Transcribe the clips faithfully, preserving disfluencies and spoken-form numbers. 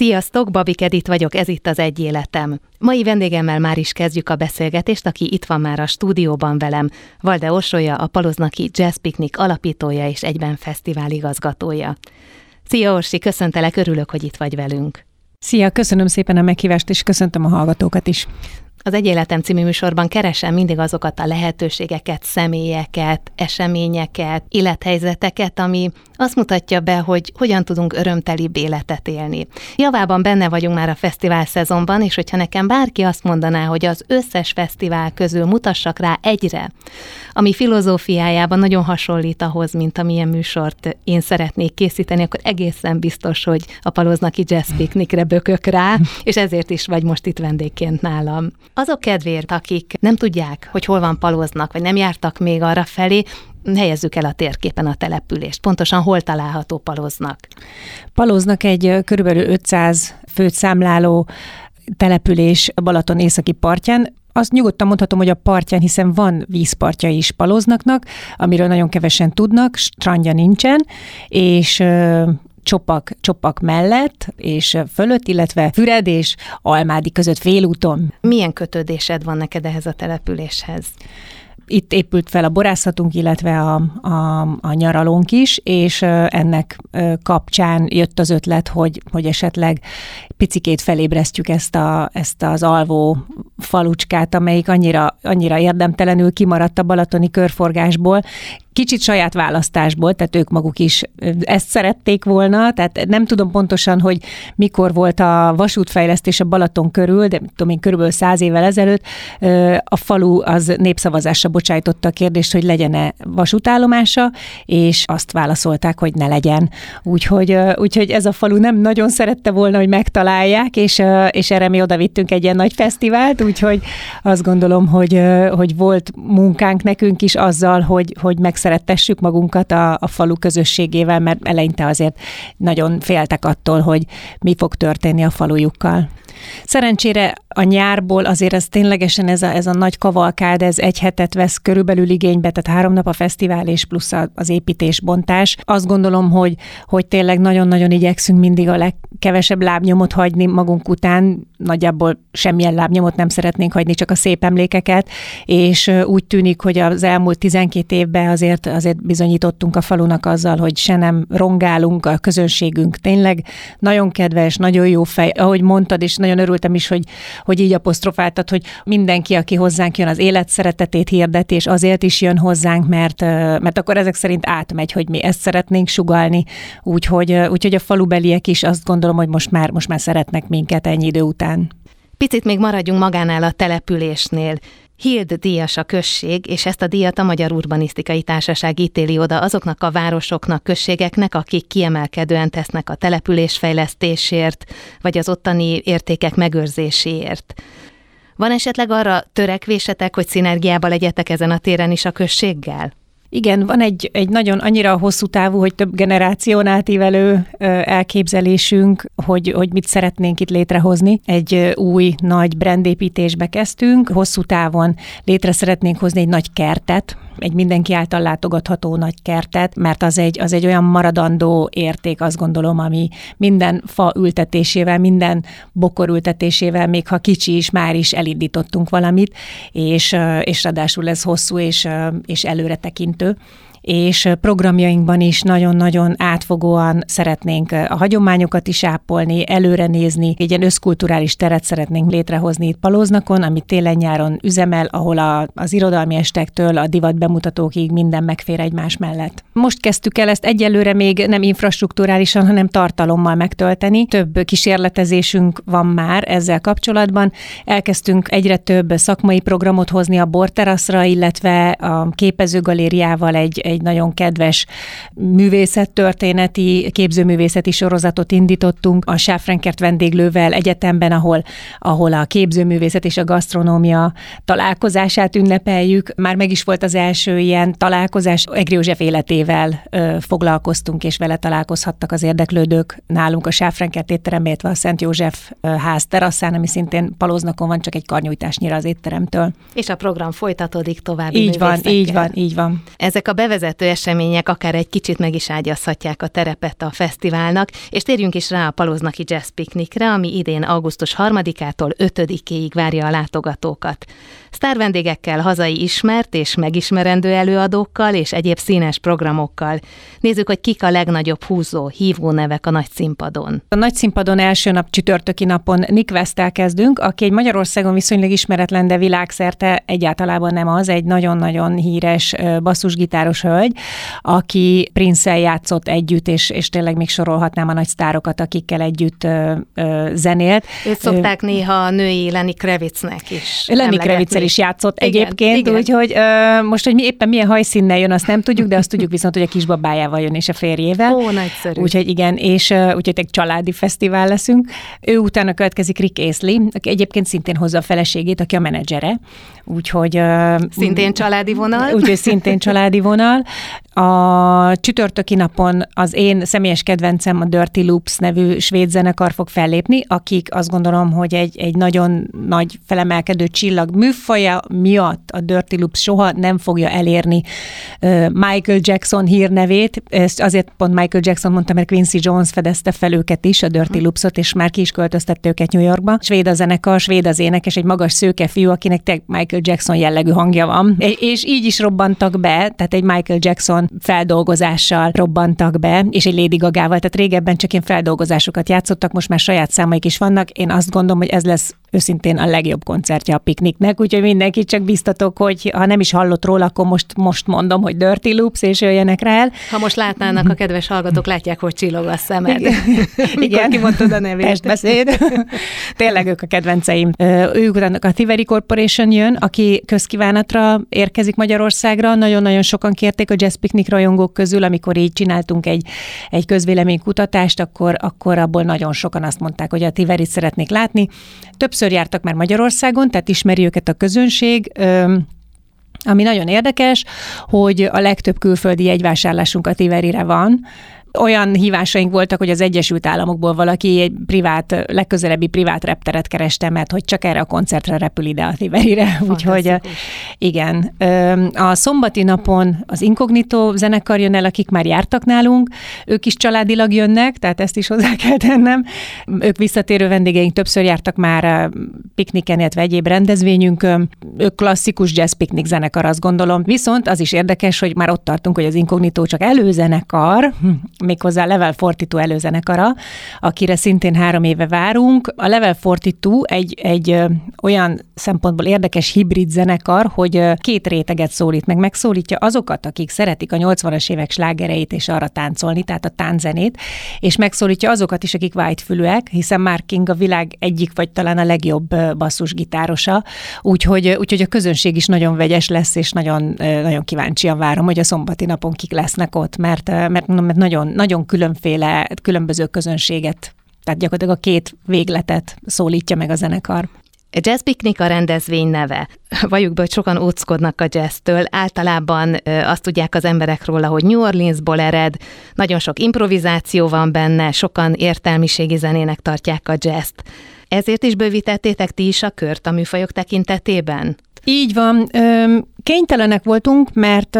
Sziasztok, Babik Edit vagyok, ez itt az Egy Életem. Mai vendégemmel már is kezdjük a beszélgetést, aki itt van már a stúdióban velem. Valde Orsolya, a Paloznaki Jazz Picnic alapítója és egyben fesztivál igazgatója. Szia Orsi, köszöntelek, örülök, hogy itt vagy velünk. Szia, köszönöm szépen a meghívást, és köszöntöm a hallgatókat is. Az Egy Életem című műsorban keresem mindig azokat a lehetőségeket, személyeket, eseményeket, élethelyzeteket, ami azt mutatja be, hogy hogyan tudunk örömtelibb életet élni. Javában benne vagyunk már a fesztivál szezonban, és hogyha nekem bárki azt mondaná, hogy az összes fesztivál közül mutassak rá egyre, ami filozófiájában nagyon hasonlít ahhoz, mint amilyen műsort én szeretnék készíteni, akkor egészen biztos, hogy a Paloznaki Jazz Picnicre bökök rá, és ezért is vagy most itt vendégként nálam. Azok kedvéért, akik nem tudják, hogy hol van Paloznak, vagy nem jártak még arra felé, helyezzük el a térképen a települést. Pontosan hol található Paloznak? Paloznak egy körülbelül ötszáz főt számláló település Balaton északi partján. Azt nyugodtan mondhatom, hogy a partján, hiszen van vízpartja is Paloznaknak, amiről nagyon kevesen tudnak, strandja nincsen, és Csopak, Csopak mellett és fölött, illetve Füred és Almádi között félúton. Milyen kötődésed van neked ehhez a településhez? Itt épült fel a borászatunk, illetve a, a, a nyaralónk is, és ennek kapcsán jött az ötlet, hogy, hogy esetleg picikét felébresztjük ezt, a, ezt az alvó falucskát, amelyik annyira, annyira érdemtelenül kimaradt a balatoni körforgásból, kicsit saját választásból, tehát ők maguk is ezt szerették volna, tehát nem tudom pontosan, hogy mikor volt a vasútfejlesztés a Balaton körül, de tudom én, körülbelül száz évvel ezelőtt a falu az népszavazásra bocsájtotta a kérdést, hogy legyen-e vasútállomása, és azt válaszolták, hogy ne legyen. Úgyhogy, úgyhogy ez a falu nem nagyon szerette volna, hogy megtalálják, és, és erre mi odavittünk egy ilyen nagy fesztivált, úgyhogy azt gondolom, hogy, hogy volt munkánk nekünk is azzal, hogy, hogy meg szerettessük magunkat a, a falu közösségével, mert eleinte azért nagyon féltek attól, hogy mi fog történni a falujukkal. Szerencsére a nyárból azért ez ténylegesen ez a, ez a nagy kavalkád, ez egy hetet vesz körülbelül igénybe, tehát három nap a fesztivál és plusz az építés, bontás. Azt gondolom, hogy, hogy tényleg nagyon-nagyon igyekszünk mindig a legkevesebb lábnyomot hagyni magunk után, nagyjából semmilyen lábnyomot nem szeretnénk hagyni, csak a szép emlékeket, és úgy tűnik, hogy az elmúlt tizenkét évben azért, azért bizonyítottunk a falunak azzal, hogy se nem rongálunk, a közönségünk tényleg nagyon kedves, nagyon jó fej, ahogy mondtad, és nagyon örültem is, hogy, hogy így apostrofáltad, hogy mindenki, aki hozzánk jön, az élet szeretetét hirdeti, és azért is jön hozzánk, mert, mert akkor ezek szerint átmegy, hogy mi ezt szeretnénk sugallni, úgyhogy, úgyhogy a falubeliek is azt gondolom, hogy most már, most már szeretnek minket ennyi idő után. Picit még maradjunk magánál a településnél. Hild díjas a község, és ezt a díjat a Magyar Urbanisztikai Társaság ítéli oda azoknak a városoknak, községeknek, akik kiemelkedően tesznek a településfejlesztésért, vagy az ottani értékek megőrzéséért. Van esetleg arra törekvésetek, hogy szinergiába legyetek ezen a téren is a községgel? Igen, van egy, egy nagyon annyira hosszú távú, hogy több generáción átívelő elképzelésünk, hogy, hogy mit szeretnénk itt létrehozni. Egy új nagy brandépítésbe kezdtünk, hosszú távon létre szeretnénk hozni egy nagy kertet, egy mindenki által látogatható nagy kertet, mert az egy, az egy olyan maradandó érték, azt gondolom, ami minden fa ültetésével, minden bokor ültetésével, még ha kicsi is, már is elindítottunk valamit, és, és ráadásul ez hosszú és, és előretekintő. És programjainkban is nagyon-nagyon átfogóan szeretnénk a hagyományokat is ápolni, előre nézni, egy ilyen összkulturális teret szeretnénk létrehozni itt Paloznakon, ami télen-nyáron üzemel, ahol a, az irodalmi estektől a divat bemutatókig minden megfér egymás mellett. Most kezdtük el ezt egyelőre még nem infrastrukturálisan, hanem tartalommal megtölteni. Több kísérletezésünk van már ezzel kapcsolatban. Elkezdtünk egyre több szakmai programot hozni a borteraszra, illetve a képezőgalériával egy egy nagyon kedves művészettörténeti, képzőművészeti sorozatot indítottunk a Sáfrenkert vendéglővel egyetemben, ahol, ahol a képzőművészet és a gasztronómia találkozását ünnepeljük. Már meg is volt az első ilyen találkozás, Egri József életével ö, foglalkoztunk, és vele találkozhattak az érdeklődők nálunk a Sáfrenkert étteremben, illetve a Szent József ház teraszán, ami szintén Paloznakon van, csak egy karnyújtásnyira az étteremtől. És a program folytatódik további Így van, így van, így van. Ezek a bevezető bevezető események akár egy kicsit meg is ágyazhatják a terepet a fesztiválnak, és térjünk is rá a Paloznaki Jazz Piknikre, ami idén augusztus harmadikától ötödikéig várja a látogatókat. Sztárvendégekkel, hazai ismert és megismerendő előadókkal és egyéb színes programokkal. Nézzük, hogy kik a legnagyobb húzó, hívó nevek a nagy színpadon. A nagy színpadon első nap, csütörtöki napon Nick Westtel kezdünk, aki egy Magyarországon viszonylag ismeretlen, de világszerte egyáltalában nem az, egy nagyon-nagyon híres basszusgitáros hölgy, aki Prince-el játszott együtt, és, és tényleg még sorolhatnám a nagy sztárokat, akikkel együtt ö, ö, zenélt. Őt szokták ö, néha a női Lenny Kravitznek is. Lenny Kravitzel is játszott igen, egyébként, úgyhogy most, hogy mi éppen milyen hajszínnel jön, azt nem tudjuk, de azt tudjuk viszont, hogy a kisbabájával jön és a férjével. Ó, nagyszerű. Úgyhogy igen, és úgyhogy egy családi fesztivál leszünk. Ő utána következik Rick Astley, aki egyébként szintén hozza a feleségét, aki a menedzsere. Úgyhogy... Szintén családi vonal. Úgyhogy szintén családi vonal. A csütörtöki napon az én személyes kedvencem, a Dirty Loops nevű svéd zenekar fog fellépni, akik azt gondolom, hogy egy, egy nagyon nagy felemelkedő csillag műfaja miatt a Dirty Loops soha nem fogja elérni Michael Jackson hírnevét. Ezt azért pont Michael Jackson mondta, mert Quincy Jones fedezte fel őket is, a Dirty Loopsot, és már ki is költöztette őket New Yorkba. Svéd a zenekar, svéd az énekes, egy magas szőke fiú, akinek tényleg Michael Jackson jellegű hangja van. És így is robbantak be, tehát egy Michael Jackson feldolgozással robbantak be, és egy Lady Gagával, tehát régebben csak ilyen feldolgozásokat játszottak, most már saját számaik is vannak. Én azt gondolom, hogy ez lesz őszintén a legjobb koncertje a Pikniknek, úgyhogy mindenki csak biztatok, hogy ha nem is hallott róla, akkor most, most mondom, hogy Dirty Loops, és jöjjenek rá el. Ha most látnának a kedves hallgatók, látják, hogy csillog a szemed. Igen. Mikor kimondtad a nevét. Testbeszéd. Tényleg ők a kedvenceim. Ők utána a Tiveri Corporation jön, aki közkívánatra érkezik Magyarországra. Nagyon-nagyon sokan kérték a Jazz Piknik rajongók közül, amikor így csináltunk egy, egy közvéleménykutatást, akkor, akkor abból nagyon sokan azt mondták, hogy a Tiverit szeretnék látni. Többször jártak már Magyarországon, tehát ismeri őket a közönség. Ami nagyon érdekes, hogy a legtöbb külföldi jegyvásárlásunk a Tiverire van. Olyan hívásaink voltak, hogy az Egyesült Államokból valaki egy privát, legközelebbi privát repteret kereste, mert hogy csak erre a koncertre repül ide a Tiverire. Úgyhogy igen. A szombati napon az Incognito zenekar jön el, akik már jártak nálunk. Ők is családilag jönnek, tehát ezt is hozzá kell tennem. Ők visszatérő vendégeink, többször jártak már pikniken, illetve egyéb rendezvényünkön. Ők klasszikus jazz piknik zenekar, azt gondolom. Viszont az is érdekes, hogy már ott tartunk, hogy az Incognito csak előzenekar, méghozzá a Level negyvenkettő előzenekara, akire szintén három éve várunk. A Level negyvenkettő egy, egy ö, olyan szempontból érdekes hibrid zenekar, hogy ö, két réteget szólít meg. Megszólítja azokat, akik szeretik a nyolcvanas évek slágereit és arra táncolni, tehát a tánczenét, és megszólítja azokat is, akik whitefülűek, hiszen Mark King a világ egyik, vagy talán a legjobb ö, basszusgitárosa. Úgyhogy, úgyhogy a közönség is nagyon vegyes lesz, és nagyon, ö, nagyon kíváncsian várom, hogy a szombati napon kik lesznek ott, mert, ö, mert, mert nagyon nagyon különféle, különböző közönséget, tehát gyakorlatilag a két végletet szólítja meg a zenekar. Jazz Piknik a rendezvény neve. Valljuk be, hogy sokan óckodnak a jazztől. Általában azt tudják az emberek róla, hogy New Orleansból ered, nagyon sok improvizáció van benne, sokan értelmiségi zenének tartják a jazzt. Ezért is bővítettétek ti is a kört a műfajok tekintetében? Így van. Kénytelenek voltunk, mert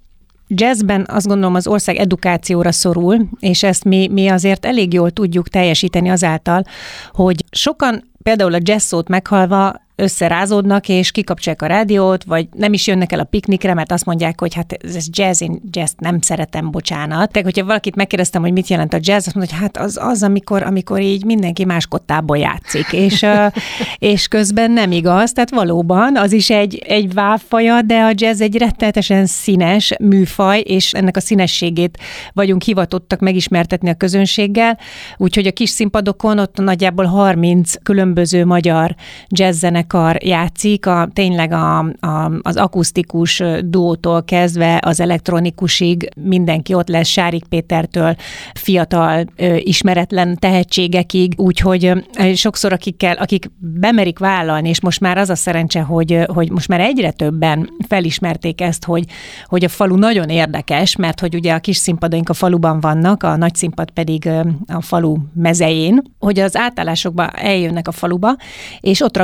jazzben azt gondolom az ország edukációra szorul, és ezt mi, mi azért elég jól tudjuk teljesíteni azáltal, hogy sokan például a jazz szót meghalva összerázódnak, és kikapcsolják a rádiót, vagy nem is jönnek el a piknikre, mert azt mondják, hogy hát ez jazz, én jazz nem szeretem, bocsánat. Tehát, hogyha valakit megkérdeztem, hogy mit jelent a jazz, azt mondja, hogy hát az, az amikor, amikor így mindenki más kottából játszik, és, és közben nem igaz, tehát valóban az is egy, egy vávfaja, de a jazz egy rettenetesen színes műfaj, és ennek a színességét vagyunk hivatottak megismertetni a közönséggel, úgyhogy a kis színpadokon ott nagyjából harminc különböző magyar jazz zenekar játszik, a, tényleg a, a, az akusztikus duótól kezdve az elektronikusig mindenki ott lesz, Sárik Pétertől fiatal, ismeretlen tehetségekig, úgyhogy sokszor akikkel, akik bemerik vállalni, és most már az a szerencse, hogy, hogy most már egyre többen felismerték ezt, hogy, hogy a falu nagyon érdekes, mert hogy ugye a kis színpadaink a faluban vannak, a nagy színpad pedig a falu mezején, hogy az átállásokba eljönnek a faluba, és ott ragadnak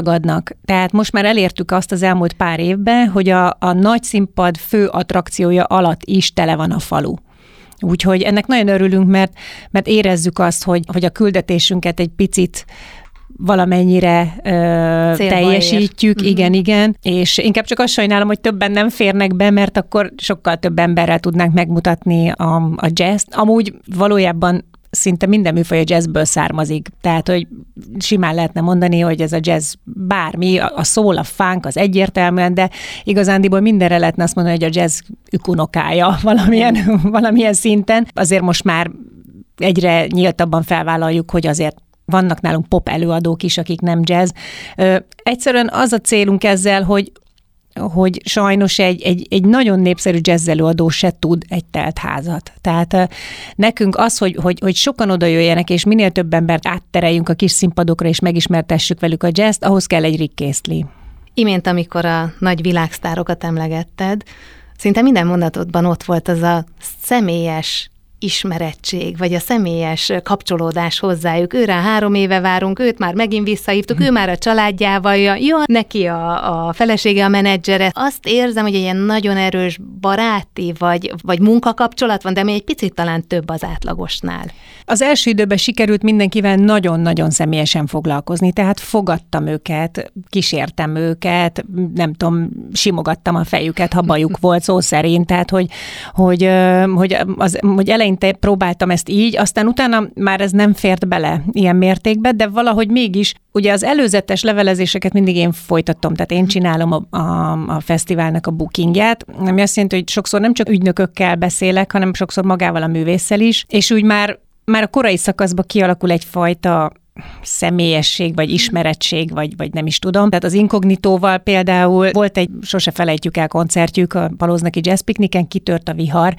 vannak. Tehát most már elértük azt az elmúlt pár évben, hogy a, a nagy színpad fő attrakciója alatt is tele van a falu. Úgyhogy ennek nagyon örülünk, mert, mert érezzük azt, hogy, hogy a küldetésünket egy picit valamennyire ö, teljesítjük, ér. igen, igen, és inkább csak azt sajnálom, hogy többen nem férnek be, mert akkor sokkal több emberrel tudnánk megmutatni a, a jazzt. Amúgy valójában szinte minden műfaj a jazzből származik. Tehát, hogy simán lehetne mondani, hogy ez a jazz bármi, a soul, a funk, az egyértelműen, de igazándiból mindenre lehetne azt mondani, hogy a jazz ükunokája valamilyen, valamilyen szinten. Azért most már egyre nyíltabban felvállaljuk, hogy azért vannak nálunk pop előadók is, akik nem jazz. Ö, egyszerűen az a célunk ezzel, hogy hogy sajnos egy, egy, egy nagyon népszerű jazz előadó se tud egy telt házat. Tehát uh, nekünk az, hogy, hogy, hogy sokan oda jöjjenek, és minél több embert áttereljünk a kis színpadokra, és megismertessük velük a jazzt, ahhoz kell egy Rick Astley. Imént, amikor a nagy világsztárokat emlegetted, szinte minden mondatodban ott volt az a személyes ismerettség, vagy a személyes kapcsolódás hozzájuk. Őre három éve várunk, őt már megint visszahívtuk, ő már a családjával, jó, neki a, a felesége, a menedzsere. Azt érzem, hogy egy ilyen nagyon erős baráti, vagy, vagy munkakapcsolat van, de még egy picit talán több az átlagosnál. Az első időben sikerült mindenkivel nagyon-nagyon személyesen foglalkozni, tehát fogadtam őket, kísértem őket, nem tudom, simogattam a fejüket, ha bajuk volt szó szerint, tehát hogy, hogy, hogy, az, hogy eleinte próbáltam ezt így, aztán utána már ez nem fért bele ilyen mértékben, de valahogy mégis, ugye az előzetes levelezéseket mindig én folytattam, tehát én csinálom a, a, a fesztiválnak a bookingját, ami azt jelenti, hogy sokszor nem csak ügynökökkel beszélek, hanem sokszor magával a művésszel is, és úgy már Már a korai szakaszban kialakul egyfajta személyesség, vagy ismerettség, vagy, vagy nem is tudom. Tehát az Inkognitóval például volt egy, sose felejtjük el koncertjük, a Palóznaki Jazz Pikniken, kitört a vihar,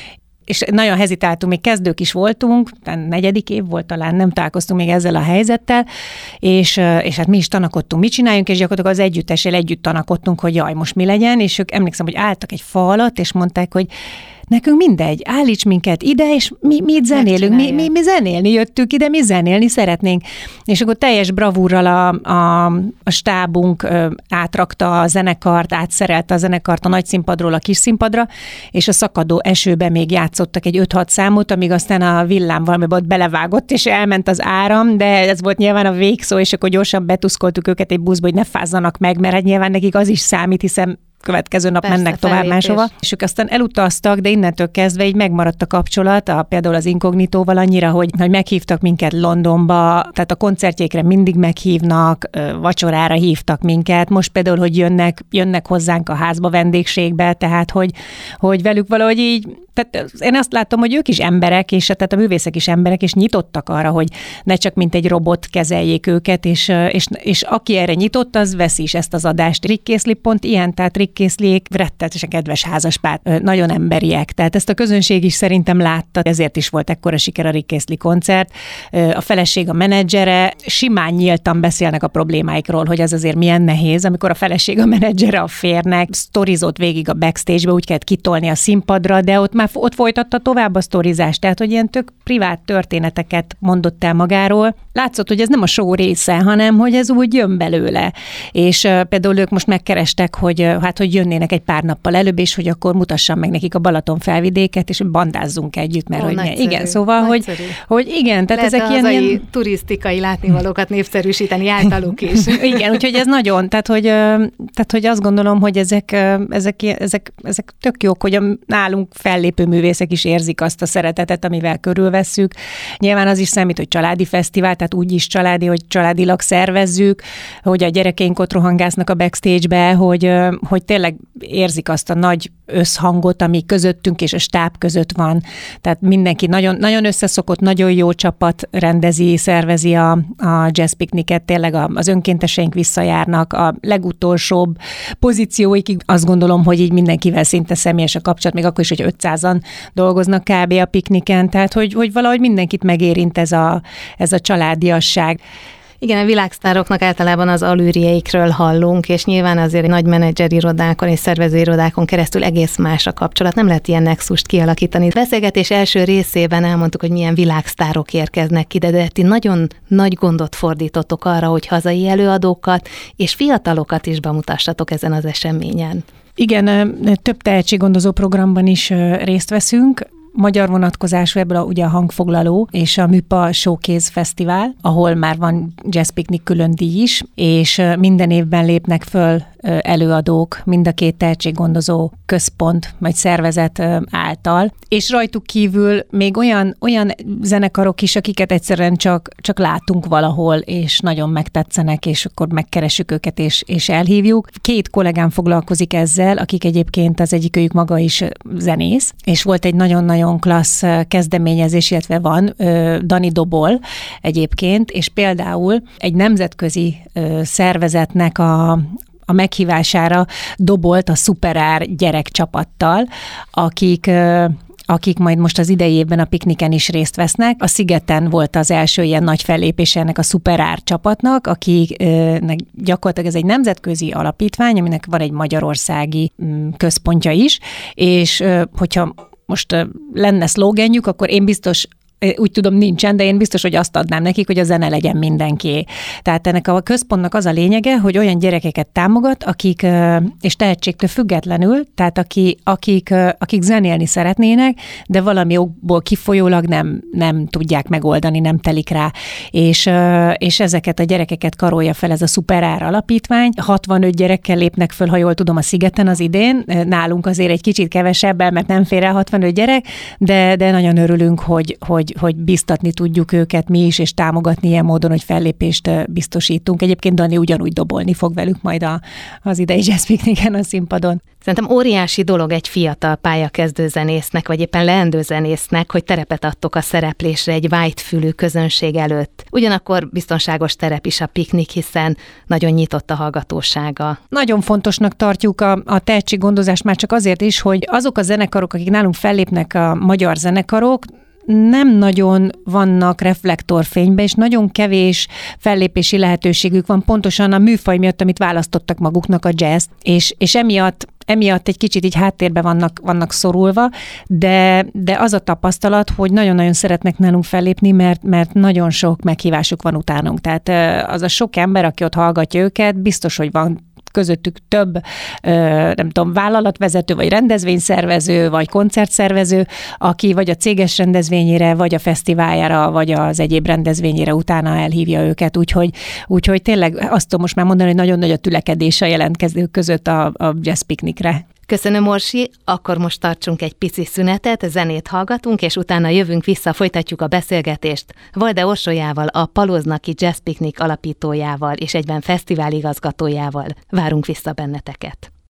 és nagyon hezitáltunk, még kezdők is voltunk, negyedik év volt talán, nem találkoztunk még ezzel a helyzettel, és, és hát mi is tanakodtunk, mit csináljunk, és gyakorlatilag az együttessel együtt tanakodtunk, hogy jaj, most mi legyen, és ők emlékszem, hogy álltak egy fa alatt, és mondták, hogy nekünk mindegy, állíts minket ide, és mi, mi itt zenélünk, mi, mi, mi zenélni jöttünk ide, mi zenélni szeretnénk. És akkor teljes bravúrral a, a, a stábunk ö, átrakta a zenekart, átszerelte a zenekart a nagy színpadról a kis színpadra, és a szakadó esőben még játszottak egy öt-hat számot, amíg aztán a villám valamiben ott belevágott, és elment az áram, de ez volt nyilván a végszó, és akkor gyorsan betuszkoltuk őket egy buszba, hogy ne fázzanak meg, mert hát nyilván nekik az is számít, hiszen következő nap Persze, mennek tovább fellépés. Máshova, és ők aztán elutaztak, de innentől kezdve így megmaradt a kapcsolat, a, például az Inkognitóval annyira, hogy, hogy meghívtak minket Londonba, tehát a koncertjékre mindig meghívnak, vacsorára hívtak minket, most például, hogy jönnek, jönnek hozzánk a házba vendégségbe, tehát hogy, hogy velük valahogy így, tehát én azt látom, hogy ők is emberek, és tehát a művészek is emberek, és nyitottak arra, hogy ne csak mint egy robot kezeljék őket, és, és, és aki erre nyitott, az veszi is ezt az adást. Rick Astley pont ilyen, tehát Rick Astley rettenetesen kedves házaspár, nagyon emberiek, tehát ezt a közönség is szerintem látta, ezért is volt ekkora siker a Rick Astley koncert. A feleség, a menedzsere simán nyíltan beszélnek a problémáikról, hogy az azért milyen nehéz, amikor a feleség, a menedzsere a férnek, sztorizott végig a backstage-be, úgy kellett kitolni a színpadra, de ott már ott folytatta tovább a sztorizást, tehát hogy ilyen tök privát történeteket mondott el magáról. Látszott, hogy ez nem a show része, hanem hogy ez úgy jön belőle. És uh, például ők most megkerestek, hogy uh, hát, hogy jönnének egy pár nappal előbb, és hogy akkor mutassam meg nekik a Balaton felvidéket, és bandázzunk együtt, mert Ó, hogy nagyszerű, igen, szóval, hogy, hogy igen, tehát lehet ezek ilyen, ilyen turisztikai látnivalókat népszerűsíteni általuk is. Igen, úgyhogy ez nagyon, tehát hogy, tehát hogy azt gondolom, hogy ezek, ezek, ezek, ezek tök jók, hogy a nálunk fellépő művészek is érzik azt a szeretetet, amivel körülvesszük. Nyilván az is számít, hogy családi fesztivál, tehát úgy is családi, hogy családilag szervezzük, hogy a gyerekeink ott rohangásznak a backstage-be, hogy, hogy tényleg érzik azt a nagy összhangot, ami közöttünk és a stáb között van. Tehát mindenki nagyon, nagyon összeszokott, nagyon jó csapat rendezi, szervezi a, a jazz pikniket, tényleg az önkénteseink visszajárnak, a legutolsóbb pozícióikig azt gondolom, hogy így mindenkivel szinte személyes a kapcsolat, még akkor is, hogy ötszázan dolgoznak kb. A pikniken, tehát hogy, hogy valahogy mindenkit megérint ez a, ez a családiasság. Igen, a világsztároknak általában az alűrjeikről hallunk, és nyilván azért nagy menedzserirodákon és szervezőirodákon keresztül egész más a kapcsolat. Nem lehet ilyen nexust kialakítani. A beszélgetés első részében elmondtuk, hogy milyen világsztárok érkeznek ide, de ti nagyon nagy gondot fordítottok arra, hogy hazai előadókat és fiatalokat is bemutassatok ezen az eseményen. Igen, több tehetséggondozó programban is részt veszünk. Magyar vonatkozású ebből a, ugye a Hangfoglaló és a Műpa Showcase Fesztivál, ahol már van Jazz Picnic külön díj is, és minden évben lépnek föl előadók mind a két tehetséggondozó központ vagy szervezet által, és rajtuk kívül még olyan, olyan zenekarok is, akiket egyszerűen csak, csak látunk valahol, és nagyon megtetszenek, és akkor megkeressük őket, és, és elhívjuk. Két kollégám foglalkozik ezzel, akik egyébként az egyikőjük maga is zenész, és volt egy nagyon-nagyon klassz kezdeményezés, illetve van, Dani Dobol egyébként, és például egy nemzetközi szervezetnek a a meghívására dobolt a Szuperár gyerekcsapattal, akik akik majd most az idei évben a pikniken is részt vesznek. A Szigeten volt az első ilyen nagy fellépés ennek a Szuperár csapatnak, akiknek gyakorlatilag ez egy nemzetközi alapítvány, aminek van egy magyarországi központja is, és hogyha most lenne szlógenjük, akkor én biztos úgy tudom, nincsen, de én biztos, hogy azt adnám nekik, hogy a zene legyen mindenkié. Tehát ennek a központnak az a lényege, hogy olyan gyerekeket támogat, akik, és tehetségtől függetlenül, tehát aki, akik, akik zenélni szeretnének, de valami okból kifolyólag nem, nem tudják megoldani, nem telik rá. És, és ezeket a gyerekeket karolja fel ez a Szuperár alapítvány. hatvanöt gyerekkel lépnek föl, ha jól tudom, a Szigeten az idén. Nálunk azért egy kicsit kevesebben, mert nem fér el hatvanöt gyerek, de, de nagyon örülünk, hogy, hogy hogy biztatni tudjuk őket mi is, és támogatni ilyen módon, hogy fellépést biztosítunk. Egyébként Dani ugyanúgy dobolni fog velük majd a, az idei Jazz Picnicen a színpadon. Szerintem óriási dolog egy fiatal pályakezdő zenésznek, vagy éppen leendő zenésznek, hogy terepet adtok a szereplésre egy vájtfülű közönség előtt. Ugyanakkor biztonságos terep is a piknik, hiszen nagyon nyitott a hallgatósága. Nagyon fontosnak tartjuk a, a tehetséggondozást már csak azért is, hogy azok a zenekarok, akik nálunk fellépnek, a magyar zenekarok, nem nagyon vannak reflektorfénybe, és nagyon kevés fellépési lehetőségük van pontosan a műfaj miatt, amit választottak maguknak, a jazz, és, és emiatt emiatt egy kicsit így háttérbe vannak, vannak szorulva, de, de az a tapasztalat, hogy nagyon-nagyon szeretnek nálunk fellépni, mert, mert nagyon sok meghívásuk van utánunk. Tehát az a sok ember, aki ott hallgatja őket, biztos, hogy van közöttük több, nem tudom, vállalatvezető, vagy rendezvényszervező, vagy koncertszervező, aki vagy a céges rendezvényére, vagy a fesztiváljára, vagy az egyéb rendezvényére utána elhívja őket. Úgyhogy, úgyhogy tényleg azt tudom most már mondani, hogy nagyon nagy a tülekedés a jelentkezők között a, a Jazz Picnicre. Köszönöm, Orsi, akkor most tartsunk egy pici szünetet, zenét hallgatunk, és utána jövünk vissza, folytatjuk a beszélgetést Valde Orsolyával, a Paloznaki Jazz Picnic alapítójával és egyben fesztivál igazgatójával. Várunk vissza benneteket.